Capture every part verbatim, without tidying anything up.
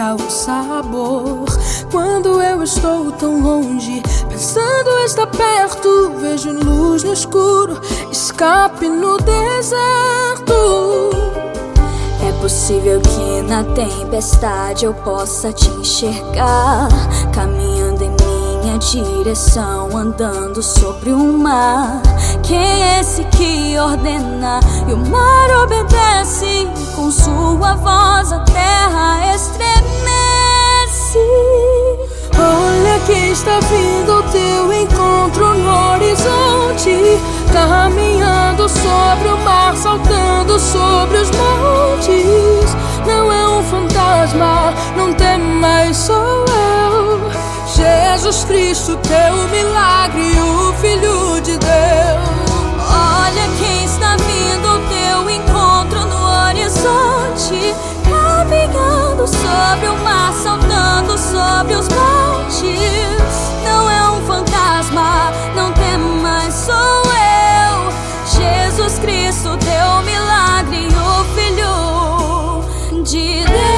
muda o sabor. Quando eu estou tão longe, pensando estar perto, vejo luz no escuro, escape no deserto. É possível que na tempestade eu possa te enxergar, caminhando em minha direção, andando sobre o mar. Quem é esse que ordena e o mar obedece? Com sua voz a terra estremece. Olha quem está vindo ao teu encontro no horizonte, caminhando sobre o mar, saltando sobre os montes. Não é um fantasma, não temas, sou eu, Jesus Cristo, teu milagre, o Filho de Deus. Olha quem está vindo ao teu encontro no horizonte, caminhando sobre o mar, saltando sobre os montes. Não é um fantasma, não temas, sou eu, Jesus Cristo, teu milagre, o Filho de Deus.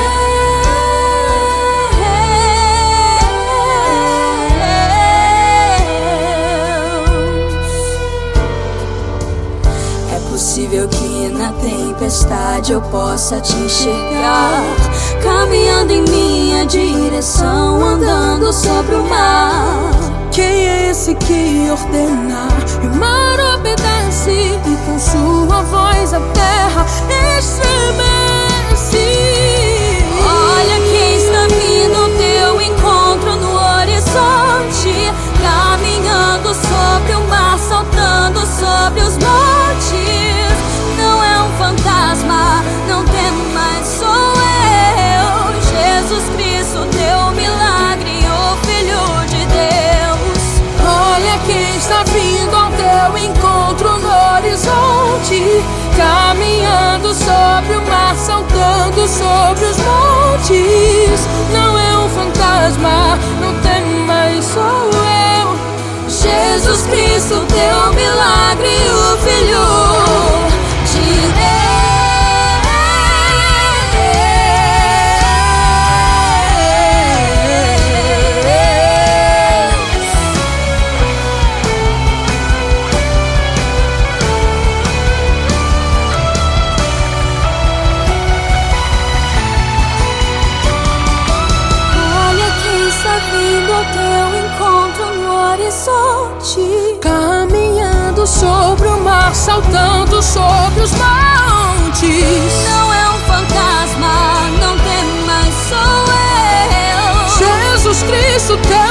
É possível que na tempestade eu possa te enxergar, caminhando em minha direção, andando sobre o mar. Quem é esse que ordena e o mar obedece? E com sua voz a terra estremece. Olha quem está vindo ao teu encontro no horizonte, caminhando sobre o mar, saltando sobre os montes. Não é um fantasma, não temas, sou eu, Jesus Cristo, teu milagre, o Filho de Deus. Olha quem está vindo ao teu encontro no horizonte, caminhando sobre o mar, saltando sobre os montes. Não é um fantasma, não temas, sou eu, Jesus Cristo, teu milagre, o Filho de Deus. Vindo ao teu encontro no horizonte, caminhando sobre o mar, saltando sobre os montes. Não é um fantasma, não temas, sou eu, Jesus Cristo, teu